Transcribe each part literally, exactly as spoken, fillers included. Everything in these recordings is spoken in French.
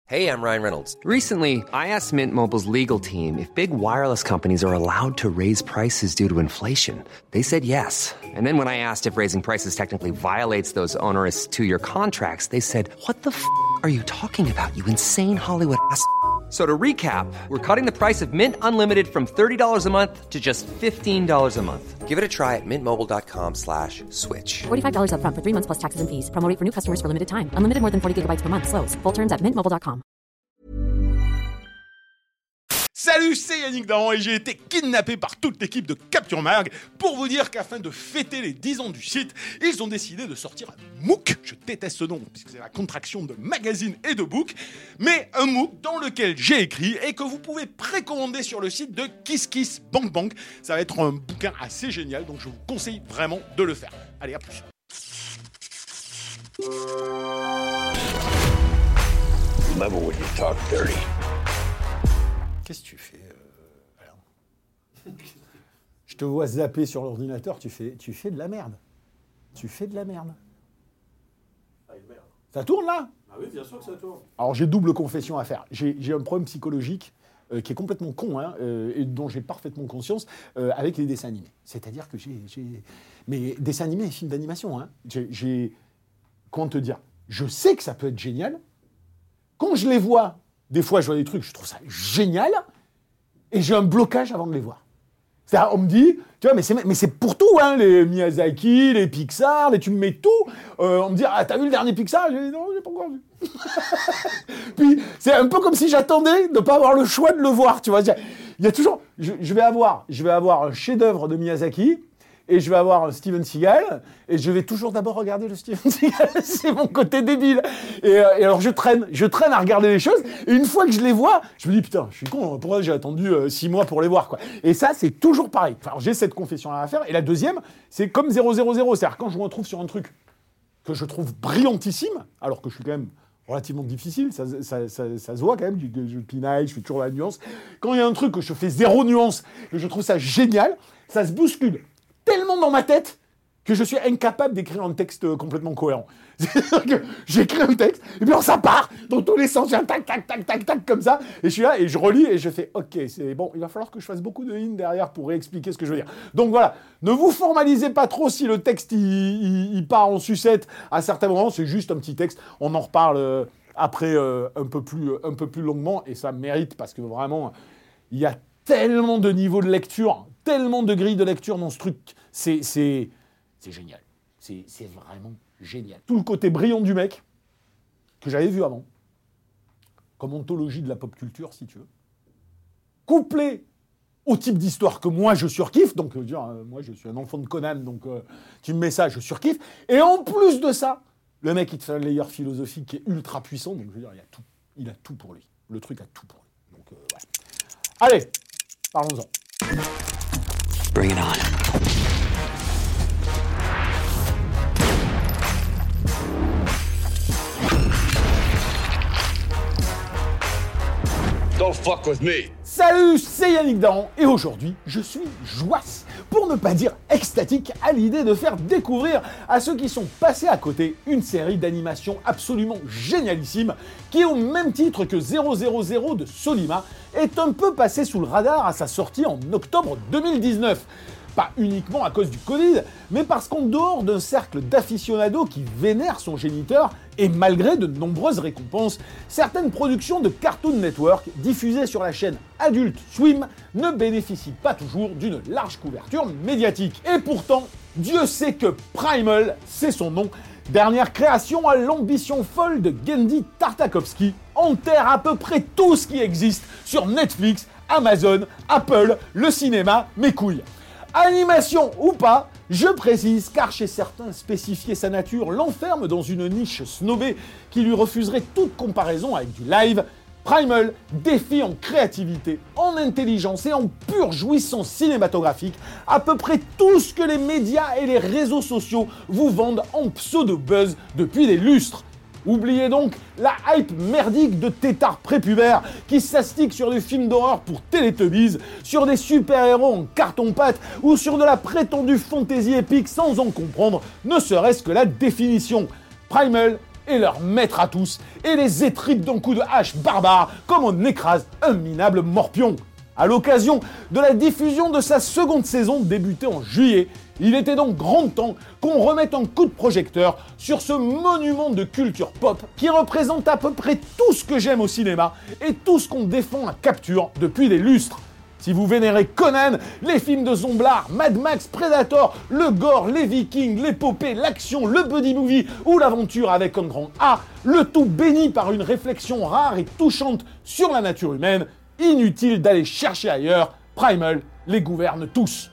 Hey, I'm Ryan Reynolds. Recently, I asked Mint Mobile's legal team if big wireless companies are allowed to raise prices due to inflation. They said yes. And then when I asked if raising prices technically violates those onerous two-year contracts, they said, what the f*** are you talking about, you insane Hollywood ass f- So to recap, we're cutting the price of Mint Unlimited from thirty dollars a month to just fifteen dollars a month. Give it a try at mintmobile.com slash switch. forty-five dollars up front for three months plus taxes and fees. Promo rate for new customers for limited time. Unlimited more than forty gigabytes per month. Slows full terms at mint mobile dot com. Salut, c'est Yannick Dahan et j'ai été kidnappé par toute l'équipe de Capture Mag pour vous dire qu'afin de fêter les dix ans du site, ils ont décidé de sortir un MOOC. Je déteste ce nom puisque c'est la contraction de magazine et de book, mais un MOOC dans lequel j'ai écrit et que vous pouvez précommander sur le site de Kiss Kiss Bank Bank. Ça va être un bouquin assez génial, donc je vous conseille vraiment de le faire. Allez, à plus. Never would you talk dirty. Qu'est-ce que tu fais euh, alors Je te vois zapper sur l'ordinateur, tu fais, tu fais de la merde. Tu fais de la merde. Ah, une merde. Ça tourne là ? Ah oui, bien sûr que ça tourne. Alors j'ai double confession à faire. J'ai, j'ai un problème psychologique euh, qui est complètement con, hein, euh, et dont j'ai parfaitement conscience, euh, avec les dessins animés. C'est-à-dire que j'ai... j'ai... Mais dessins animés et films d'animation, hein. J'ai, j'ai... Comment te dire ? Je sais que ça peut être génial. Quand je les vois... Des fois, je vois des trucs, je trouve ça génial, et j'ai un blocage avant de les voir. C'est-à-dire, on me dit, tu vois, mais c'est, mais c'est pour tout, hein, les Miyazaki, les Pixar, les, tu me mets tout. Euh, on me dit, ah, t'as vu le dernier Pixar ? J'ai dit, non, j'ai pas encore vu. Puis, c'est un peu comme si j'attendais de ne pas avoir le choix de le voir, tu vois. Il y a toujours, je, je vais avoir, je vais avoir un chef-d'œuvre de Miyazaki, et je vais avoir Steven Seagal, et je vais toujours d'abord regarder le Steven Seagal. C'est mon côté débile. Et, euh, et alors je traîne, je traîne à regarder les choses, et une fois que je les vois, je me dis, putain, je suis con, pourquoi j'ai attendu euh, six mois pour les voir, quoi. Et ça, c'est toujours pareil. Enfin, j'ai cette confession-là à faire. Et la deuxième, c'est comme zéro zéro zéro. C'est-à-dire quand je me retrouve sur un truc que je trouve brillantissime, alors que je suis quand même relativement difficile, ça, ça, ça, ça se voit quand même, je, je pinaille, je fais toujours la nuance. Quand il y a un truc que je fais zéro nuance, que je trouve ça génial, ça se bouscule tellement dans ma tête que je suis incapable d'écrire un texte complètement cohérent. C'est-à-dire que j'écris un texte, et puis alors ça part dans tous les sens, tac, tac, tac, tac, tac, comme ça, et je suis là, et je relis, et je fais, ok, c'est bon, il va falloir que je fasse beaucoup de lignes derrière pour réexpliquer ce que je veux dire. Donc voilà, ne vous formalisez pas trop si le texte, il, il, il part en sucette à certains moments, c'est juste un petit texte, on en reparle euh, après euh, un, peu plus, un peu plus longuement, et ça mérite, parce que vraiment, il y a tellement de niveaux de lecture, tellement de grilles de lecture dans ce truc, c'est, c'est, c'est génial. C'est, c'est vraiment génial. Tout le côté brillant du mec, que j'avais vu avant, comme anthologie de la pop culture, si tu veux, couplé au type d'histoire que moi je surkiffe, donc je veux dire, euh, moi je suis un enfant de Conan, donc euh, tu me mets ça, je surkiffe, et en plus de ça, le mec il te fait un layer philosophique qui est ultra puissant, donc je veux dire, il a tout, il a tout pour lui. Le truc a tout pour lui. Donc, euh, ouais. Allez, parlons-en. Bring it on. Don't fuck with me. Salut, c'est Yannick Dahan, et aujourd'hui, je suis joasse, pour ne pas dire extatique, à l'idée de faire découvrir à ceux qui sont passés à côté une série d'animation absolument génialissime, qui, au même titre que zéro zéro zéro de Solima, est un peu passé sous le radar à sa sortie en octobre deux mille dix-neuf. Pas uniquement à cause du Covid, mais parce qu'en dehors d'un cercle d'aficionados qui vénèrent son géniteur, et malgré de nombreuses récompenses, certaines productions de Cartoon Network diffusées sur la chaîne Adult Swim ne bénéficient pas toujours d'une large couverture médiatique. Et pourtant, Dieu sait que Primal, c'est son nom, dernière création à l'ambition folle de Genndy Tartakovsky, enterre à peu près tout ce qui existe sur Netflix, Amazon, Apple, le cinéma, mes couilles. Animation ou pas, je précise, car chez certains, spécifier sa nature l'enferme dans une niche snobée qui lui refuserait toute comparaison avec du live. Primal défie en créativité, en intelligence et en pure jouissance cinématographique à peu près tout ce que les médias et les réseaux sociaux vous vendent en pseudo-buzz depuis des lustres. Oubliez donc la hype merdique de têtards prépubères qui s'astiquent sur des films d'horreur pour Teletubbies, sur des super-héros en carton-pâte ou sur de la prétendue fantaisie épique sans en comprendre ne serait-ce que la définition. Primal, et leur maître à tous, et les étripe d'un coup de hache barbare comme on écrase un minable morpion. À l'occasion de la diffusion de sa seconde saison débutée en juillet, il était donc grand temps qu'on remette un coup de projecteur sur ce monument de culture pop qui représente à peu près tout ce que j'aime au cinéma et tout ce qu'on défend à Capture depuis des lustres. Si vous vénérez Conan, les films de Zomblard, Mad Max, Predator, le gore, les Vikings, l'épopée, l'action, le buddy movie ou l'aventure avec un grand A, le tout béni par une réflexion rare et touchante sur la nature humaine, inutile d'aller chercher ailleurs, Primal les gouverne tous.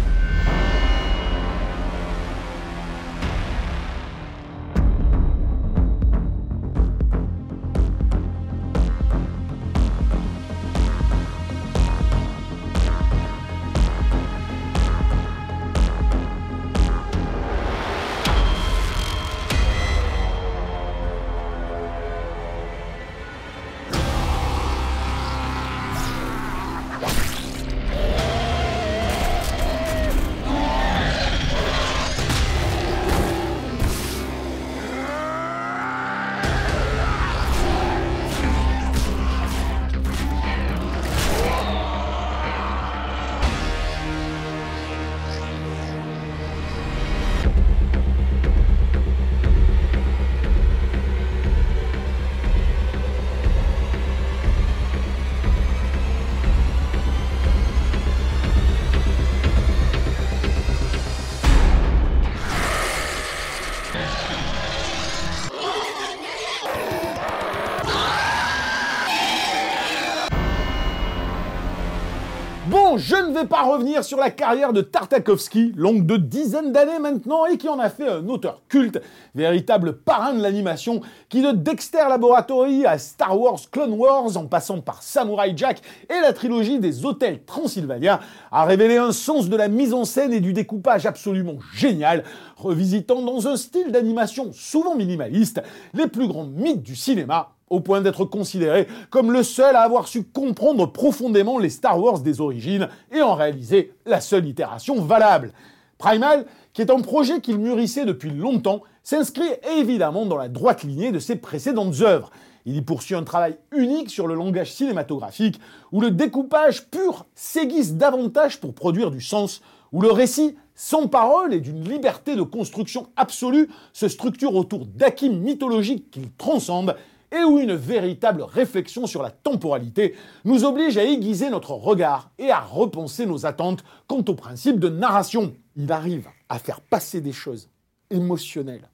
Bon, je ne vais pas revenir sur la carrière de Tartakovsky, longue de dizaines d'années maintenant, et qui en a fait un auteur culte, véritable parrain de l'animation, qui de Dexter Laboratory à Star Wars Clone Wars, en passant par Samurai Jack et la trilogie des Hôtels Transylvania, a révélé un sens de la mise en scène et du découpage absolument génial, revisitant dans un style d'animation souvent minimaliste les plus grands mythes du cinéma, au point d'être considéré comme le seul à avoir su comprendre profondément les Star Wars des origines et en réaliser la seule itération valable. Primal, qui est un projet qu'il mûrissait depuis longtemps, s'inscrit évidemment dans la droite lignée de ses précédentes œuvres. Il y poursuit un travail unique sur le langage cinématographique, où le découpage pur s'aiguise davantage pour produire du sens, où le récit, sans parole et d'une liberté de construction absolue, se structure autour d'acquis mythologiques qu'il transcende, et où une véritable réflexion sur la temporalité nous oblige à aiguiser notre regard et à repenser nos attentes quant au principe de narration. Il arrive à faire passer des choses émotionnelles,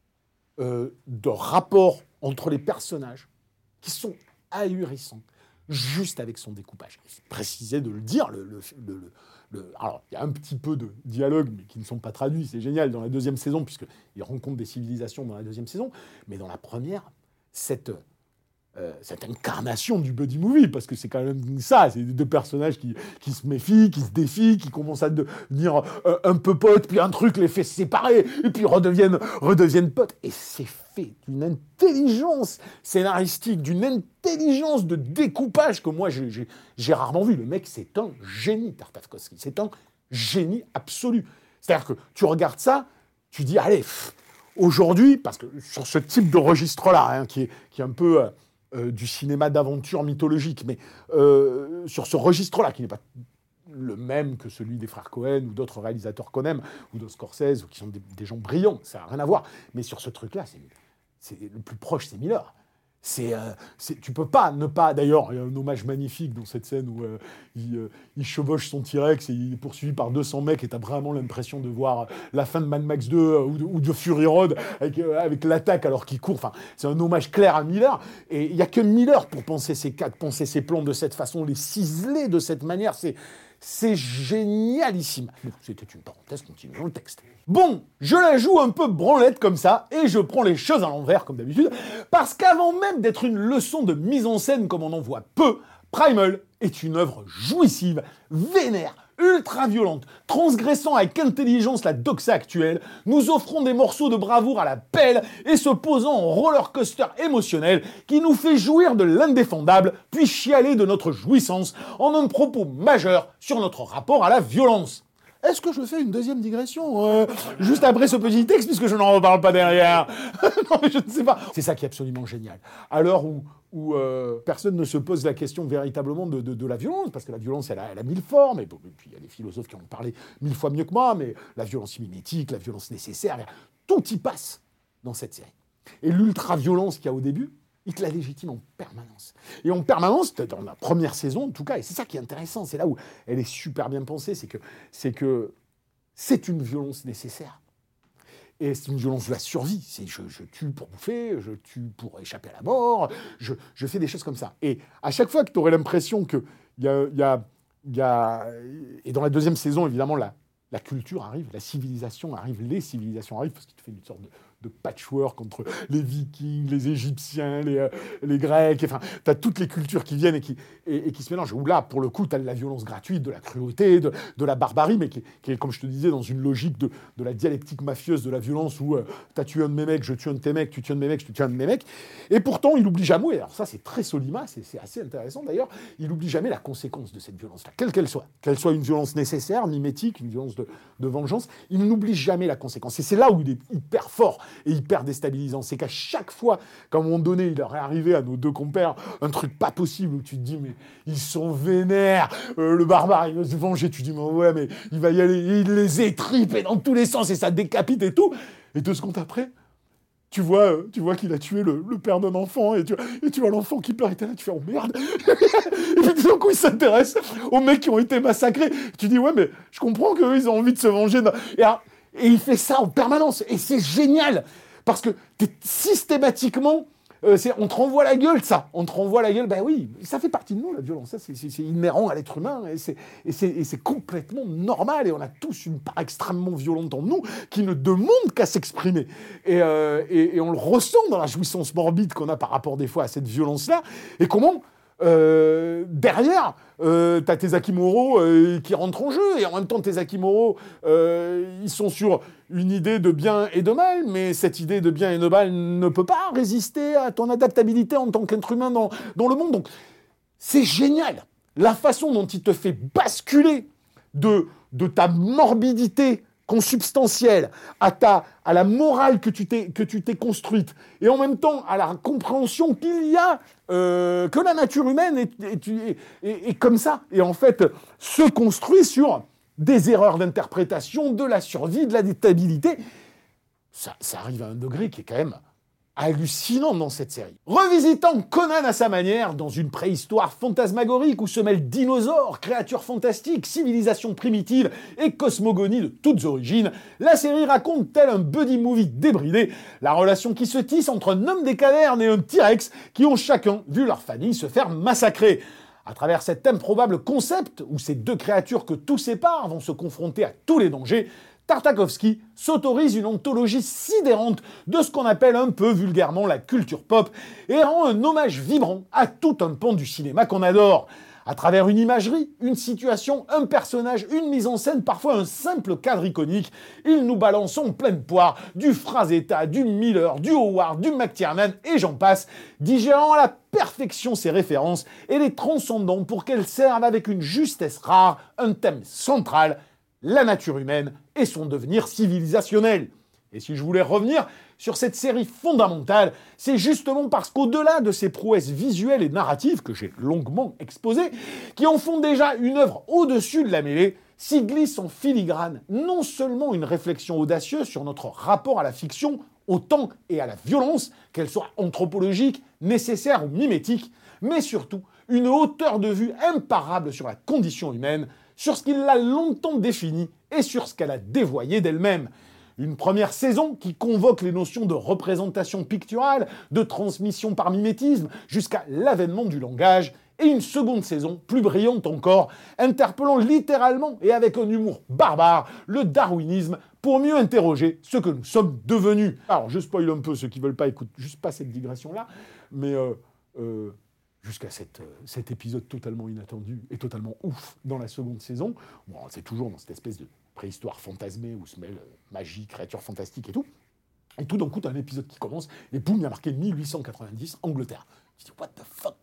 euh, de rapports entre les personnages, qui sont ahurissants, juste avec son découpage. Il précisait de le dire, le, le, le, le, alors il y a un petit peu de dialogue, mais qui ne sont pas traduits, c'est génial dans la deuxième saison, puisqu'il rencontre des civilisations dans la deuxième saison, mais dans la première, cette, euh, cette incarnation du buddy movie, parce que c'est quand même ça, c'est deux personnages qui, qui se méfient, qui se défient, qui commencent à devenir euh, un peu potes, puis un truc les fait se séparer, et puis redeviennent, redeviennent potes. Et c'est fait d'une intelligence scénaristique, d'une intelligence de découpage que moi j'ai, j'ai, j'ai rarement vu. Le mec, c'est un génie, Tartakovsky, c'est un génie absolu. C'est-à-dire que tu regardes ça, tu dis, allez, pff, aujourd'hui, parce que sur ce type de registre-là, hein, qui, est, qui est un peu euh, euh, du cinéma d'aventure mythologique, mais euh, sur ce registre-là, qui n'est pas le même que celui des frères Cohen ou d'autres réalisateurs qu'on aime, ou de Scorsese, ou qui sont des, des gens brillants, ça n'a rien à voir. Mais sur ce truc-là, c'est, c'est, le plus proche, c'est Miller. C'est, euh, c'est, tu peux pas ne pas... D'ailleurs, il y a un hommage magnifique dans cette scène où euh, il, euh, il chevauche son T-Rex et il est poursuivi par deux cents mecs et t'as vraiment l'impression de voir la fin de Mad Max deux euh, ou, de, ou de Fury Road avec, euh, avec l'attaque alors qu'il court. Enfin, c'est un hommage clair à Miller. Et il n'y a que Miller pour penser ses quatre, penser ses plans de cette façon, les ciseler de cette manière. C'est... C'est génialissime. C'était une parenthèse, continuons le texte. Bon, je la joue un peu branlette comme ça, et je prends les choses à l'envers comme d'habitude, parce qu'avant même d'être une leçon de mise en scène comme on en voit peu, Primal est une œuvre jouissive, vénère, ultra-violente, transgressant avec intelligence la doxa actuelle, nous offrant des morceaux de bravoure à la pelle et se posant en roller coaster émotionnel qui nous fait jouir de l'indéfendable, puis chialer de notre jouissance en un propos majeur sur notre rapport à la violence. Est-ce que je fais une deuxième digression euh, juste après ce petit texte, puisque je n'en reparle pas derrière? Non, mais je ne sais pas. C'est ça qui est absolument génial. À l'heure où, où euh, personne ne se pose la question véritablement de, de, de la violence, parce que la violence, elle a, elle a mille formes, et, bon, et puis il y a des philosophes qui en ont parlé mille fois mieux que moi, mais la violence mimétique, la violence nécessaire, tout y passe dans cette série. Et l'ultra-violence qu'il y a au début, il te la légitime en permanence. Et en permanence, dans la première saison, en tout cas, et c'est ça qui est intéressant, c'est là où elle est super bien pensée, c'est que c'est que c'est une violence nécessaire. Et c'est une violence de la survie. C'est je, je tue pour bouffer, je tue pour échapper à la mort, je, je fais des choses comme ça. Et à chaque fois que tu aurais l'impression que il y a, y a, y a... Et dans la deuxième saison, évidemment, la, la culture arrive, la civilisation arrive, les civilisations arrivent, parce qu'il te fait une sorte de... de patchwork entre les Vikings, les Égyptiens, les, euh, les Grecs, enfin, tu as toutes les cultures qui viennent et qui, et, et qui se mélangent. Où là, pour le coup, tu as de la violence gratuite, de la cruauté, de, de la barbarie, mais qui, qui est, comme je te disais, dans une logique de, de la dialectique mafieuse de la violence où euh, tu as tué un de mes mecs, je tue un de tes mecs, tu tues un de mes mecs, je tue un de mes mecs. Et pourtant, il oublie jamais, alors ça, c'est très Solima, c'est, c'est assez intéressant d'ailleurs, il oublie jamais la conséquence de cette violence-là, quelle qu'elle soit. Qu'elle soit une violence nécessaire, mimétique, une violence de, de vengeance, il n'oublie jamais la conséquence. Et c'est là où il est hyper fort et hyper déstabilisant. C'est qu'à chaque fois qu'à un moment donné, il leur est arrivé à nos deux compères un truc pas possible où tu te dis, mais ils sont vénères, euh, le barbare, il va se venger, tu te dis, mais ouais, mais il va y aller, il les étripe et dans tous les sens et ça décapite et tout. Et deux secondes après, tu vois, euh, tu vois qu'il a tué le, le père d'un enfant et tu, et tu vois l'enfant qui pleure et t'es là, tu fais, oh merde. Et puis tout d'un coup, il s'intéresse aux mecs qui ont été massacrés. Tu dis, ouais, mais je comprends qu'eux, ils ont envie de se venger. Et, alors, et il fait ça en permanence et c'est génial. Parce que t'es systématiquement, euh, c'est, on te renvoie la gueule, ça. On te renvoie la gueule, ben oui, ça fait partie de nous, la violence. Ça, c'est, c'est, c'est inhérent à l'être humain et c'est, et, c'est, et c'est complètement normal. Et on a tous une part extrêmement violente en nous qui ne demande qu'à s'exprimer. Et, euh, et, et on le ressent dans la jouissance morbide qu'on a par rapport des fois à cette violence-là. Et comment Euh, derrière, euh, t'as tes Akimoro euh, qui rentrent en jeu, et en même temps, tes Akimoro, euh, ils sont sur une idée de bien et de mal, mais cette idée de bien et de mal ne peut pas résister à ton adaptabilité en tant qu'être humain dans, dans le monde. Donc, c'est génial. La façon dont il te fait basculer de, de ta morbidité consubstantielle à, ta, à la morale que tu, t'es, que tu t'es construite, et en même temps à la compréhension qu'il y a, euh, que la nature humaine est, est, est, est, est comme ça, et en fait se construit sur des erreurs d'interprétation, de la survie, de la déstabilité. Ça, ça arrive à un degré qui est quand même hallucinant dans cette série. Revisitant Conan à sa manière, dans une préhistoire fantasmagorique où se mêlent dinosaures, créatures fantastiques, civilisations primitives et cosmogonie de toutes origines, la série raconte, tel un buddy movie débridé, la relation qui se tisse entre un homme des cavernes et un T-Rex qui ont chacun vu leur famille se faire massacrer. À travers cet improbable concept, où ces deux créatures que tout sépare vont se confronter à tous les dangers, Tartakovsky s'autorise une anthologie sidérante de ce qu'on appelle un peu vulgairement la culture pop et rend un hommage vibrant à tout un pan du cinéma qu'on adore. À travers une imagerie, une situation, un personnage, une mise en scène, parfois un simple cadre iconique, il nous balance en pleine poire du Frazetta, du Miller, du Howard, du McTiernan et j'en passe, digérant à la perfection ces références et les transcendant pour qu'elles servent avec une justesse rare un thème central, la nature humaine et son devenir civilisationnel. Et si je voulais revenir sur cette série fondamentale, c'est justement parce qu'au-delà de ces prouesses visuelles et narratives que j'ai longuement exposées, qui en font déjà une œuvre au-dessus de la mêlée, s'y glisse en filigrane non seulement une réflexion audacieuse sur notre rapport à la fiction, au temps et à la violence, qu'elle soit anthropologique, nécessaire ou mimétique, mais surtout une hauteur de vue imparable sur la condition humaine, sur ce qui l'a longtemps définie et sur ce qu'elle a dévoyé d'elle-même. Une première saison qui convoque les notions de représentation picturale, de transmission par mimétisme, jusqu'à l'avènement du langage, et une seconde saison, plus brillante encore, interpellant littéralement et avec un humour barbare le darwinisme pour mieux interroger ce que nous sommes devenus. Alors, je spoil un peu, ceux qui veulent pas écoutent juste pas cette digression-là, mais... Euh, euh, jusqu'à cette, euh, cet épisode totalement inattendu et totalement ouf dans la seconde saison. Bon, c'est toujours dans cette espèce de préhistoire fantasmée où se mêlent euh, magie, créatures fantastiques et tout. Et tout d'un coup, t'as un épisode qui commence et boum, il y a marqué mille huit cent quatre-vingt-dix, Angleterre. Je dis, what the fuck, quoi.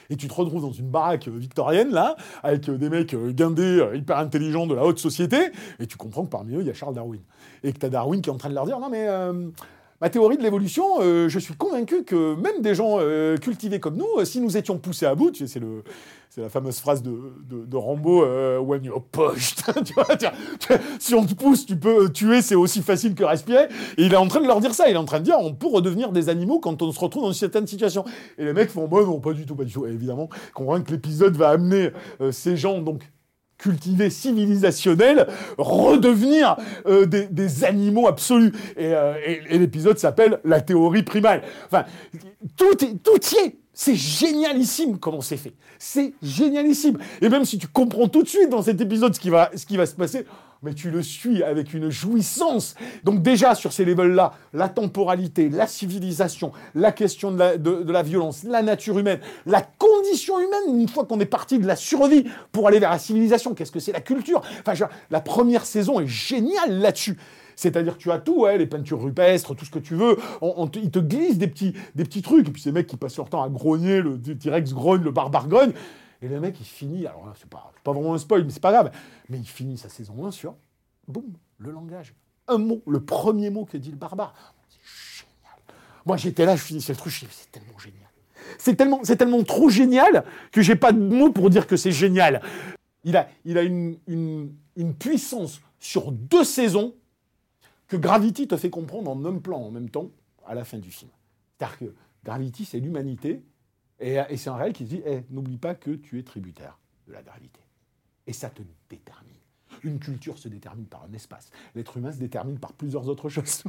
Et tu te retrouves dans une baraque victorienne, là, avec des mecs guindés, hyper intelligents de la haute société, et tu comprends que parmi eux, il y a Charles Darwin. Et que t'as Darwin qui est en train de leur dire, non mais... Euh, ma théorie de l'évolution, euh, je suis convaincu que même des gens euh, cultivés comme nous, euh, si nous étions poussés à bout, tu sais, c'est, le, c'est la fameuse phrase de, de, de Rambo, euh, when you're pushed, tu vois, tu, tu, si on te pousse, tu peux tuer, c'est aussi facile que respirer. Et il est en train de leur dire ça, il est en train de dire, on peut redevenir des animaux quand on se retrouve dans une certaine situation. Et les mecs font, bon, non, pas du tout, pas du tout. Et évidemment, comprendre que l'épisode va amener euh, ces gens, donc, cultivés, civilisationnels, redevenir euh, des, des animaux absolus. Et, euh, et, et l'épisode s'appelle « La théorie primale ». Enfin, tout, est, tout y est. C'est génialissime comment c'est fait. C'est génialissime. Et même si tu comprends tout de suite dans cet épisode ce qui va, ce qui va se passer, mais tu le suis avec une jouissance. Donc déjà, sur ces levels-là, la temporalité, la civilisation, la question de la, de, de la violence, la nature humaine, la condition humaine, une fois qu'on est parti de la survie pour aller vers la civilisation, qu'est-ce que c'est la culture ? Enfin, je, la première saison est géniale là-dessus. C'est-à-dire que tu as tout, ouais, les peintures rupestres, tout ce que tu veux, on, on te, ils te glissent des petits, des petits trucs, et puis ces mecs qui passent leur temps à grogner, le T-Rex grogne, le barbare grogne, et le mec, il finit, alors là, c'est pas, c'est pas vraiment un spoil, mais c'est pas grave, mais il finit sa saison un sur, boum, le langage. Un mot, le premier mot que dit le barbare. C'est génial. Moi, j'étais là, je finissais le truc, je disais, c'est tellement génial. C'est tellement, c'est tellement trop génial que j'ai pas de mots pour dire que c'est génial. Il a, il a une, une, une puissance sur deux saisons que Gravity te fait comprendre en un plan en même temps à la fin du film. C'est-à-dire que Gravity, c'est l'humanité, et, et c'est un réel qui se dit hey, « n'oublie pas que tu es tributaire de la gravité ». Et ça te détermine. Une culture se détermine par un espace. L'être humain se détermine par plusieurs autres choses.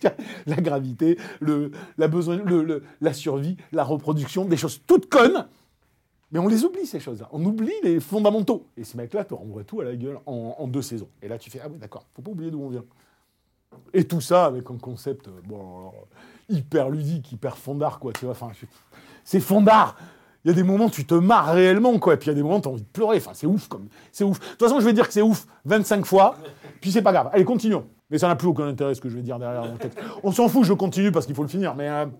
La gravité, le, la, besoin, le, le, la survie, la reproduction, des choses toutes connes. Mais on les oublie, ces choses-là. On oublie les fondamentaux. Et ce mec-là te renvoie tout à la gueule en, en deux saisons. Et là, tu fais « ah oui, d'accord, faut pas oublier d'où on vient ». Et tout ça avec un concept bon, alors, hyper ludique, hyper fondard, quoi. Tu vois, enfin, c'est fondard. Il y a des moments où tu te marres réellement, quoi. Et puis il y a des moments où tu as envie de pleurer. Enfin, c'est ouf, comme c'est ouf. De toute façon, je vais dire que c'est ouf vingt-cinq fois. Puis c'est pas grave. Allez, continuons. Mais ça n'a plus aucun intérêt ce que je vais dire derrière mon texte. On s'en fout, je continue parce qu'il faut le finir. Mais euh...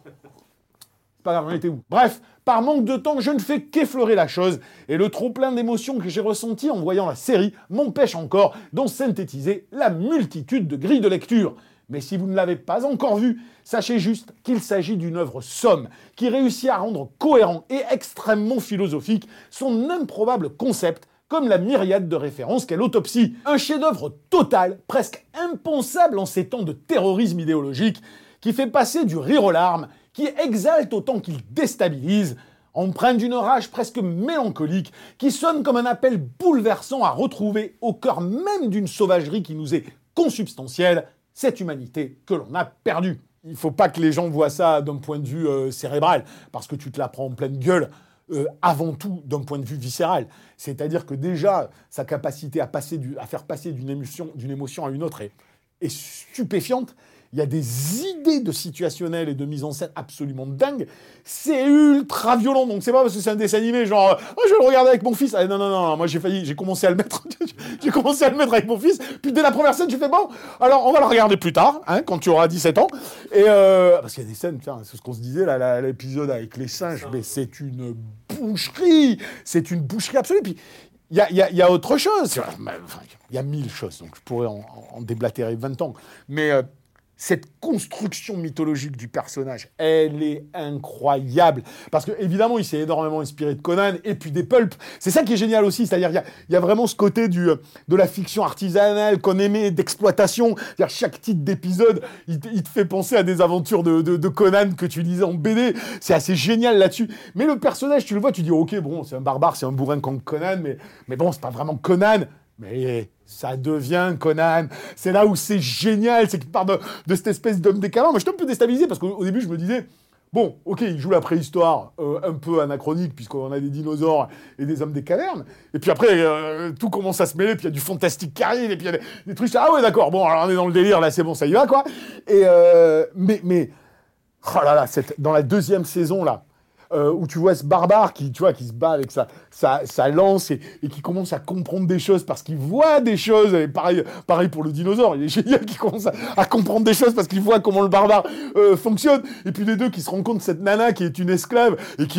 c'est pas grave, on était où ? Bref, par manque de temps, je ne fais qu'effleurer la chose. Et le trop-plein d'émotions que j'ai ressenti en voyant la série m'empêche encore d'en synthétiser la multitude de grilles de lecture. Mais si vous ne l'avez pas encore vu, sachez juste qu'il s'agit d'une œuvre somme qui réussit à rendre cohérent et extrêmement philosophique son improbable concept, comme la myriade de références qu'est l'autopsie. Un chef-d'œuvre total, presque impensable en ces temps de terrorisme idéologique, qui fait passer du rire aux larmes, qui exalte autant qu'il déstabilise, empreint d'une rage presque mélancolique, qui sonne comme un appel bouleversant à retrouver au cœur même d'une sauvagerie qui nous est consubstantielle, cette humanité que l'on a perdue. Il ne faut pas que les gens voient ça d'un point de vue euh, cérébral, parce que tu te la prends en pleine gueule, euh, avant tout d'un point de vue viscéral. C'est-à-dire que déjà, sa capacité à, passer du, à faire passer d'une émotion, d'une émotion à une autre est, est stupéfiante. Il y a des idées de situationnel et de mise en scène absolument dingues. C'est ultra violent, donc c'est pas parce que c'est un dessin animé, genre, oh, je vais le regarder avec mon fils. Ah, non, non, non, moi j'ai failli, j'ai commencé à le mettre, j'ai commencé à le mettre avec mon fils, puis dès la première scène, je fais bon, alors on va le regarder plus tard, hein, quand tu auras dix-sept ans. Et euh, parce qu'il y a des scènes, tiens, c'est ce qu'on se disait, là, là, l'épisode avec les singes, mais c'est une boucherie, c'est une boucherie absolue. Puis il y a, y, a, y a autre chose, enfin, il y a mille choses, donc je pourrais en, en déblatérer vingt ans, mais euh, cette construction mythologique du personnage, elle est incroyable. Parce que, évidemment, il s'est énormément inspiré de Conan et puis des pulps. C'est ça qui est génial aussi. C'est-à-dire, il y a, il y a vraiment ce côté du, de la fiction artisanale qu'on aimait, d'exploitation. C'est-à-dire, chaque titre d'épisode, il, il te fait penser à des aventures de, de, de Conan que tu lisais en B D. C'est assez génial là-dessus. Mais le personnage, tu le vois, tu dis, ok, bon, c'est un barbare, c'est un bourrin comme Conan, mais, mais bon, c'est pas vraiment Conan. Mais ça devient Conan. C'est là où c'est génial, c'est qu'il part de, de cette espèce d'homme des cavernes. Moi, j'étais un peu déstabilisé parce qu'au début, je me disais, bon, ok, il joue la préhistoire euh, un peu anachronique puisqu'on a des dinosaures et des hommes des cavernes. Et puis après, euh, tout commence à se mêler, puis il y a du fantastique qui arrive, et puis il y a des, des trucs. Ah ouais, d'accord, bon, alors on est dans le délire, là, c'est bon, ça y va, quoi. Et euh, mais, mais, oh là là, cette, dans la deuxième saison, là, Euh, où tu vois ce barbare qui, tu vois, qui se bat avec sa, sa, sa lance et, et qui commence à comprendre des choses parce qu'il voit des choses. Et pareil, pareil pour le dinosaure, il est génial qui commence à, à comprendre des choses parce qu'il voit comment le barbare euh, fonctionne. Et puis les deux qui se rendent compte de cette nana qui est une esclave et qui, elle,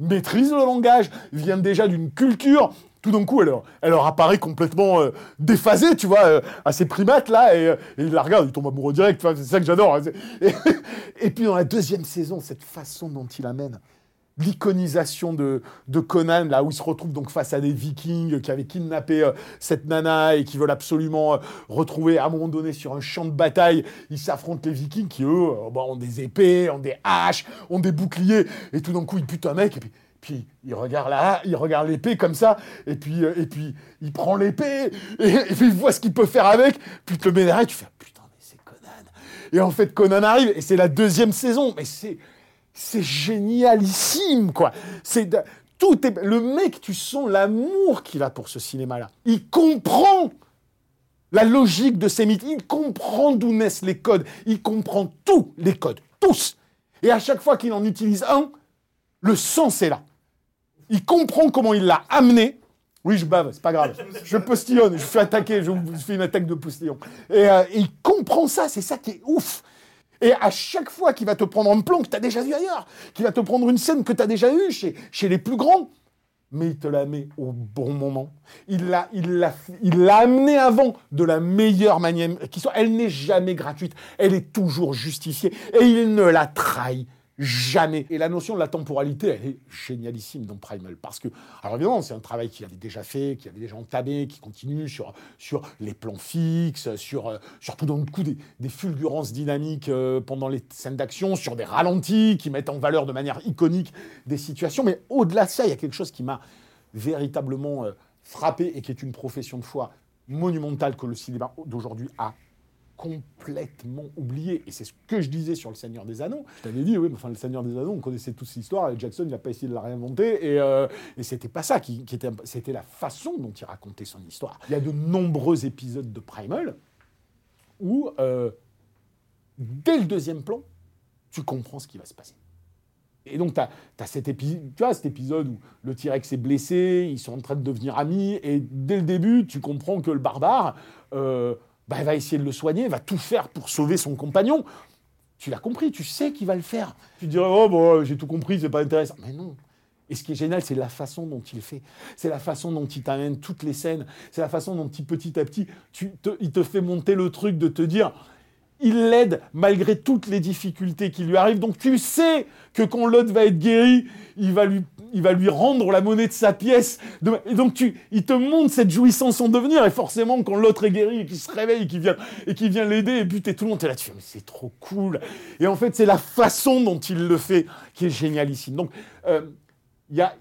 maîtrise le langage, vient déjà d'une culture. Tout d'un coup, elle, leur- elle leur apparaît complètement euh, déphasée, tu vois, euh, à ces primates-là, et, euh, et ils la regardent, ils tombent amoureux direct, tu vois, c'est ça que j'adore. hein, c'est- Et, et puis dans la deuxième saison, cette façon dont il amène l'iconisation de, de Conan, là où il se retrouve donc face à des Vikings qui avaient kidnappé euh, cette nana et qui veulent absolument euh, retrouver, à un moment donné, sur un champ de bataille, ils s'affrontent les Vikings qui, eux, euh, bon, ont des épées, ont des haches, ont des boucliers, et tout d'un coup, ils butent un mec, et puis... Puis il regarde là, il regarde l'épée comme ça, et puis, euh, et puis il prend l'épée, et, et puis il voit ce qu'il peut faire avec, puis tu te le mets derrière, tu fais putain, mais c'est Conan. Et en fait, Conan arrive, et c'est la deuxième saison, mais c'est, c'est génialissime, quoi. C'est de- tout est, le mec, tu sens l'amour qu'il a pour ce cinéma-là. Il comprend la logique de ces mythes, il comprend d'où naissent les codes, il comprend tous les codes, tous. Et à chaque fois qu'il en utilise un, le sens est là. Il comprend comment il l'a amené. Oui, je bave, c'est pas grave. Je postillonne, je fais attaquer, je je fais une attaque de postillon. Et, euh, et il comprend ça, c'est ça qui est ouf. Et à chaque fois qu'il va te prendre un plan que tu as déjà vu ailleurs, qu'il va te prendre une scène que tu as déjà eue chez, chez les plus grands, mais il te la met au bon moment. Il l'a, il l'a, il l'a amené avant de la meilleure manière qui soit. Elle n'est jamais gratuite, elle est toujours justifiée et il ne la trahit jamais. Et la notion de la temporalité, elle est génialissime dans Primal. Parce que, alors évidemment, c'est un travail qu'il avait déjà fait, qu'il avait déjà entamé, qui continue sur, sur les plans fixes, sur, euh, sur tout d'un coup des, des fulgurances dynamiques euh, pendant les scènes d'action, sur des ralentis qui mettent en valeur de manière iconique des situations. Mais au-delà de ça, il y a quelque chose qui m'a véritablement euh, frappé et qui est une profession de foi monumentale que le cinéma d'aujourd'hui a complètement oublié. Et c'est ce que je disais sur Le Seigneur des Anneaux. Je t'avais dit, oui, mais enfin, Le Seigneur des Anneaux, on connaissait tous l'histoire, et Jackson, il n'a pas essayé de la réinventer, et, euh, et c'était pas ça qui, qui était... C'était la façon dont il racontait son histoire. Il y a de nombreux épisodes de Primal où, euh, dès le deuxième plan, tu comprends ce qui va se passer. Et donc, tu as cet, épi- tu vois, cet épisode où le T-Rex est blessé, ils sont en train de devenir amis, et dès le début, tu comprends que le barbare... Euh, bah, elle va essayer de le soigner, va tout faire pour sauver son compagnon. Tu l'as compris, tu sais qu'il va le faire. Tu te dirais, oh, bon, j'ai tout compris, c'est pas intéressant. Mais non. Et ce qui est génial, c'est la façon dont il le fait. C'est la façon dont il t'amène toutes les scènes. C'est la façon dont il, petit à petit, tu te, il te fait monter le truc de te dire... Il l'aide malgré toutes les difficultés qui lui arrivent. Donc tu sais que quand l'autre va être guéri, il va lui, il va lui rendre la monnaie de sa pièce. Et donc tu, il te montre cette jouissance en devenir. Et forcément, quand l'autre est guéri et qu'il se réveille et qu'il vient, et qu'il vient l'aider et buter tout le monde, t'es là, tu fais, mais c'est trop cool. Et en fait, c'est la façon dont il le fait qui est génialissime. Donc, euh, il y a...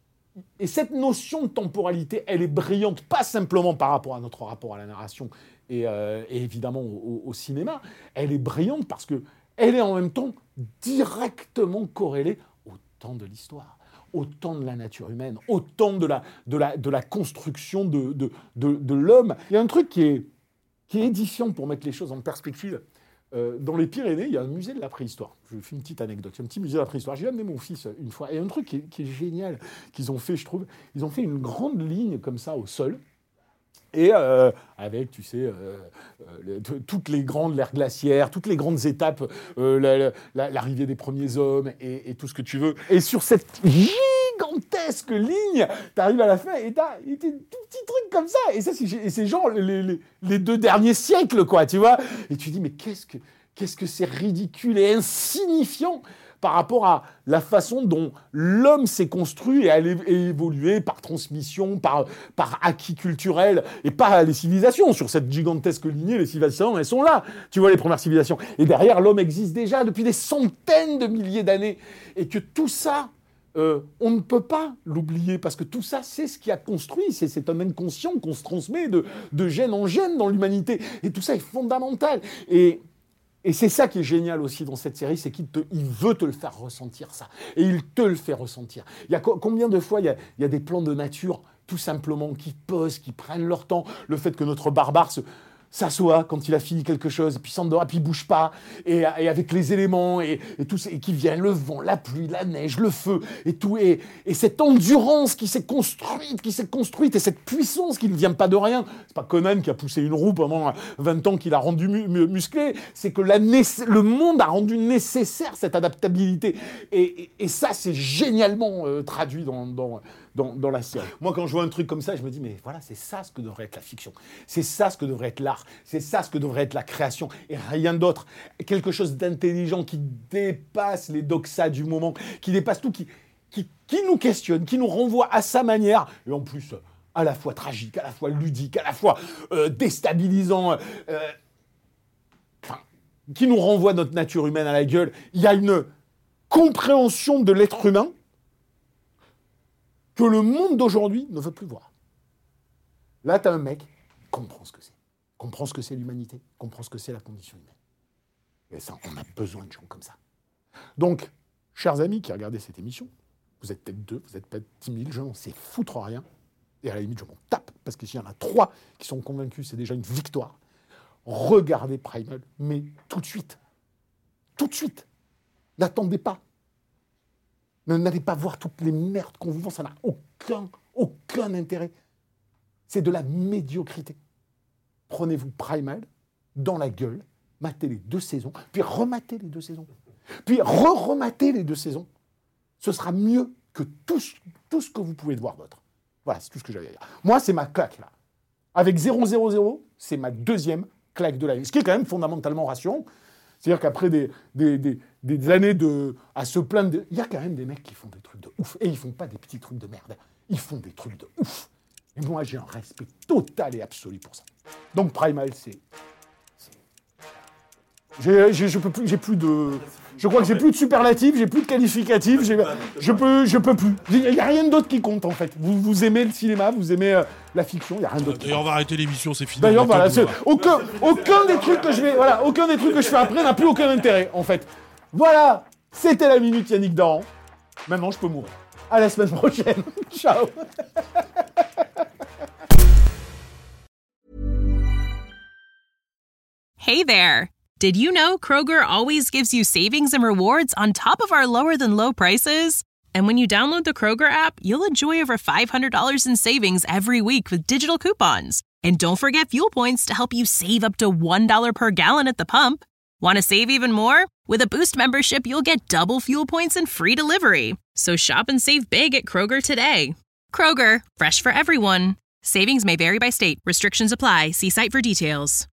Et cette notion de temporalité, elle est brillante, pas simplement par rapport à notre rapport à la narration et, euh, et évidemment au, au cinéma, elle est brillante parce qu'elle est en même temps directement corrélée au temps de l'histoire, au temps de la nature humaine, au temps de la, de la, de la construction de, de, de, de l'homme. Il y a un truc qui est, qui est édifiant pour mettre les choses en perspective. Euh, dans les Pyrénées, il y a un musée de la préhistoire. Je fais une petite anecdote. Il y a un petit musée de la préhistoire. J'ai amené mon fils une fois. Et un truc qui est, qui est génial qu'ils ont fait, je trouve, ils ont fait une grande ligne comme ça au sol. Et euh, avec, tu sais, euh, euh, le, t- toutes les grandes l'ère glaciaire, toutes les grandes étapes, euh, la- la- l'arrivée des premiers hommes et, et tout ce que tu veux. Et sur cette gigantesque ligne, t'arrives à la fin et t'as et t'as un tout petit truc comme ça. Et ça, c'est, et c'est genre les, les, les deux derniers siècles, quoi, tu vois. Et tu dis, mais qu'est-ce que, qu'est-ce que c'est ridicule et insignifiant par rapport à la façon dont l'homme s'est construit et a é- et évolué par transmission, par, par acquis culturel, et pas les civilisations. Sur cette gigantesque lignée, les civilisations, elles sont là. Tu vois, les premières civilisations. Et derrière, l'homme existe déjà depuis des centaines de milliers d'années. Et que tout ça, euh, on ne peut pas l'oublier, parce que tout ça, c'est ce qui a construit. C'est, c'est un inconscient qu'on se transmet de, de gène en gène dans l'humanité. Et tout ça est fondamental. Et... Et c'est ça qui est génial aussi dans cette série, c'est qu'il te, il veut te le faire ressentir, ça. Et il te le fait ressentir. Il y a co- combien de fois, il y a, il y a des plans de nature, tout simplement, qui posent, qui prennent leur temps. Le fait que notre barbare se, s'assoit quand il a fini quelque chose, et puis s'endort, et puis il bouge pas, et, et avec les éléments, et, et tout, et qui vient le vent, la pluie, la neige, le feu, et tout, et, et cette endurance qui s'est construite, qui s'est construite, et cette puissance qui ne vient pas de rien. C'est pas Conan qui a poussé une roue pendant vingt ans qui l'a rendu mu- mu- musclé, c'est que la nécess- le monde a rendu nécessaire cette adaptabilité. Et, et, et ça, c'est génialement euh, traduit dans, dans, dans, dans la série. Moi, quand je vois un truc comme ça, je me dis, mais voilà, c'est ça ce que devrait être la fiction. C'est ça ce que devrait être l'art. C'est ça ce que devrait être la création. Et rien d'autre. Quelque chose d'intelligent qui dépasse les doxas du moment, qui dépasse tout, qui, qui, qui nous questionne, qui nous renvoie à sa manière. Et en plus, à la fois tragique, à la fois ludique, à la fois euh, déstabilisant. Euh, enfin, qui nous renvoie notre nature humaine à la gueule. Il y a une compréhension de l'être humain que le monde d'aujourd'hui ne veut plus voir. Là, tu as un mec qui comprend ce que c'est. Comprend ce que c'est l'humanité. Comprend ce que c'est la condition humaine. Et ça, on a besoin de gens comme ça. Donc, chers amis qui regardez cette émission, vous êtes peut-être deux, vous êtes peut-être dix mille, je n'en sais foutre rien. Et à la limite, je m'en tape, parce que s'il y en a trois qui sont convaincus, c'est déjà une victoire. Regardez Primal, mais tout de suite. Tout de suite. N'attendez pas. Ne n'allez pas voir toutes les merdes qu'on vous vend, ça n'a aucun, aucun intérêt. C'est de la médiocrité. Prenez-vous Primal dans la gueule, matez les deux saisons, puis rematez les deux saisons. Puis re-rematez les deux saisons. Ce sera mieux que tout, tout ce que vous pouvez voir d'autre. Voilà, c'est tout ce que j'avais à dire. Moi, c'est ma claque, là. Avec zéro zéro zéro, c'est ma deuxième claque de l'année. Ce qui est quand même fondamentalement rassurant. C'est-à-dire qu'après des, des, des, des années de, à se plaindre, de, il y a quand même des mecs qui font des trucs de ouf. Et ils font pas des petits trucs de merde. Ils font des trucs de ouf. Et moi, j'ai un respect total et absolu pour ça. Donc, Primal, c'est... c'est... J'ai, j'ai, je peux plus, j'ai plus de... Je crois que j'ai plus de superlatifs, j'ai plus de qualificatifs, j'ai, je peux, je peux plus. Il n'y a rien d'autre qui compte, en fait. Vous, vous aimez le cinéma, vous aimez euh, la fiction, il n'y a rien d'autre. D'ailleurs, on va arrêter l'émission, c'est fini. D'ailleurs, voilà, c'est, aucun, aucun des trucs que je vais, voilà, aucun des trucs que je fais après n'a plus aucun intérêt, en fait. Voilà, c'était la minute Yannick Dahan. Maintenant, je peux mourir. À la semaine prochaine. Ciao. Hey there. Did you know Kroger always gives you savings and rewards on top of our lower than low prices? And when you download the Kroger app, you'll enjoy over five hundred dollars in savings every week with digital coupons. And don't forget fuel points to help you save up to one dollar per gallon at the pump. Want to save even more? With a Boost membership, you'll get double fuel points and free delivery. So shop and save big at Kroger today. Kroger, fresh for everyone. Savings may vary by state. Restrictions apply. See site for details.